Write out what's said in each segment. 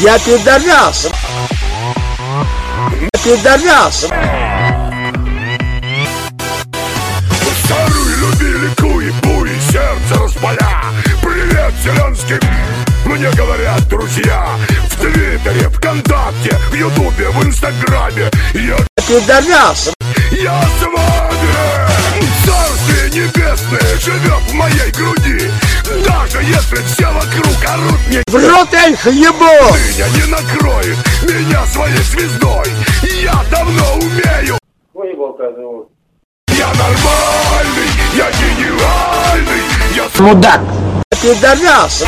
Я пидорас! Пидорас! Старые любили куи-буи, сердце распаля. Привет, Зеленский! Мне говорят друзья в Твиттере, ВКонтакте, в Ютубе, в Инстаграме. Я пидорас! Я с вами! Царствие небесное живет в моей груди. Даже если все вокруг орут мне в рот эльф ебу! Меня не накроет меня своей звездой. Я давно умею. Я нормальный, я гениальный, я мудак! Пидорас!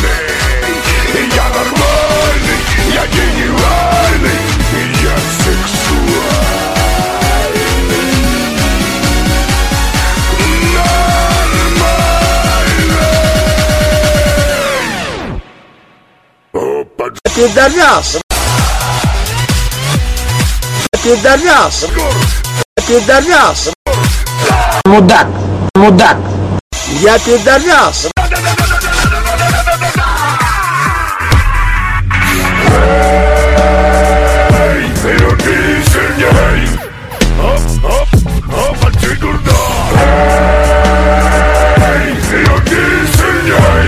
Я нормальный, я гениальный, я сексуальный. Нормальный. Опа. Пидорас! Пидорас! Пидорас! Мудак! Мудак! Я пидорас! Люби сильней! Оп, оп, оп, а ты дурда! Люби сильней!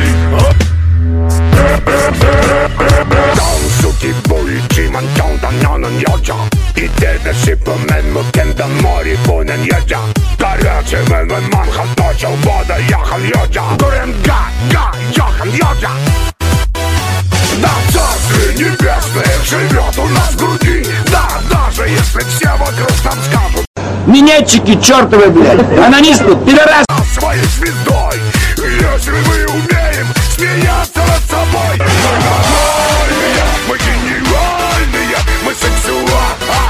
Down suki boi Chimanchong данёнен йоджа. И тебе мен мукенда мори бунен йоджа. Горячий мен манхан точил вода яхан йоджа. Гурен га яхан йоджа. Да, царствие небесное живет у нас в груди. Да, даже если все вокруг нам скажут Минетчики чертовы, блядь! Анонисты, пидорас! своей звездой. Если мы умеем смеяться над собой. Мы нормальные, мы гениальные, мы сексуальные.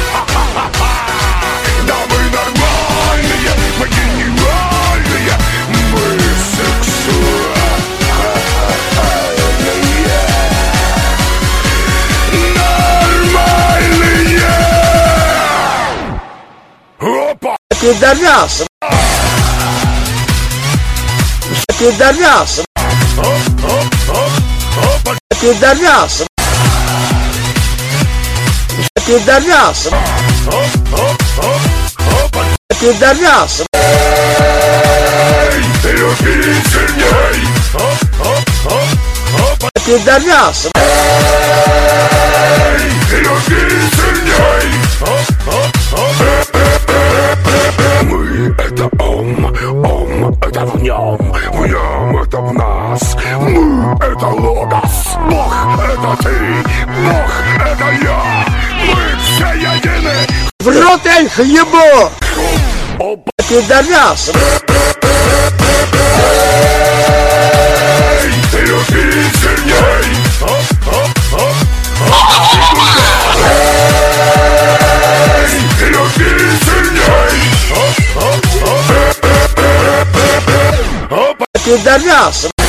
Да, мы нормальные, мы гениальные, мы сексуальные. Нормальные. Опа! Пидорас! Пидорас! Пидорас! Пидорас! Пидорас! Люби сильней! Пидорас! Люби сильней! Мы это ом это в нем это в нас. Мы это логос, Бог это ты, Бог это я. Мы все едины. В рот эльф ебу! Опа. Пидорас! Люби сильней! Люби сильней! Пидорас!